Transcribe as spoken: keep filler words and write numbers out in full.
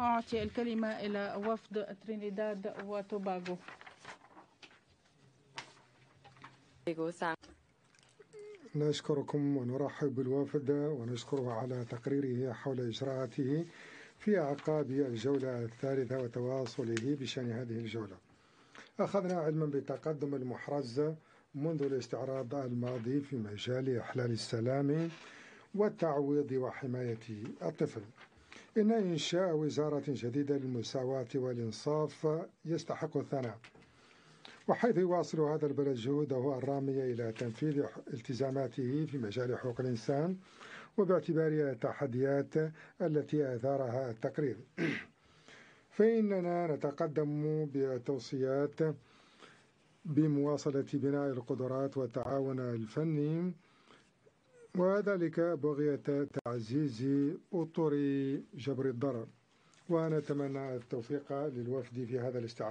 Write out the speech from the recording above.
أعطي الكلمة إلى وفد ترينيداد وتوباغو. نشكركم ونرحب بالوفد ونشكره على تقريره حول إجراءاته في أعقاب الجولة الثالثة وتواصله بشأن هذه الجولة. أخذنا علما بالتقدم المحرز منذ الاستعراض الماضي في مجال إحلال السلام والتعويض وحماية الطفل. إن إنشاء وزارة جديدة للمساواة والإنصاف يستحق الثناء، وحيث يواصل هذا البلد جهوده الرامية إلى تنفيذ التزاماته في مجال حقوق الإنسان وباعتبارها التحديات التي أثارها التقرير. فإننا نتقدم بتوصيات بمواصلة بناء القدرات والتعاون الفني، وذلك بغية تعزيز أطر جبر الضرر. ونتمنى التوفيق للوفد في هذا الاستعراض.